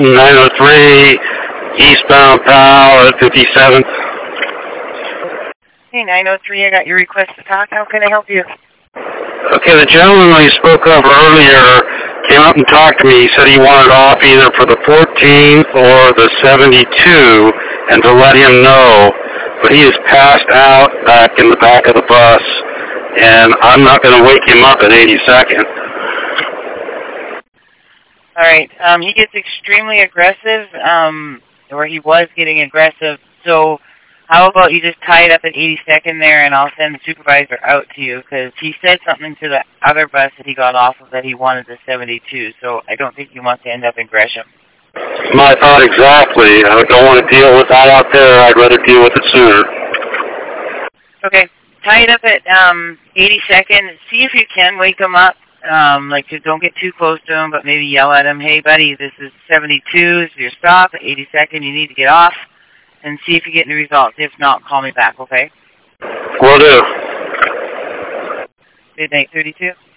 903, eastbound PAL at 57th. Hey, 903, I got your request to talk. How can I help you? Okay, the gentleman we spoke of earlier came up and talked to me. He said he wanted off either for the 14th or the 72 and to let him know. But he is passed out back in the back of the bus, and I'm not going to wake him up at 82nd. All right. He gets extremely aggressive, or he was getting aggressive. So how about you just tie it up at 82nd there, and I'll send the supervisor out to you, because he said something to the other bus that he got off of that he wanted the 72. So I don't think he wants to end up in Gresham. My thought exactly. I don't want to deal with that out there. I'd rather deal with it sooner. Okay. Tie it up at 82nd. See if you can wake him up. Just don't get too close to him, but maybe yell at him, hey, buddy, this is 72, this is your stop. At 82nd, you need to get off, and see if you get any results. If not, call me back, okay? Will do. Midnight 32.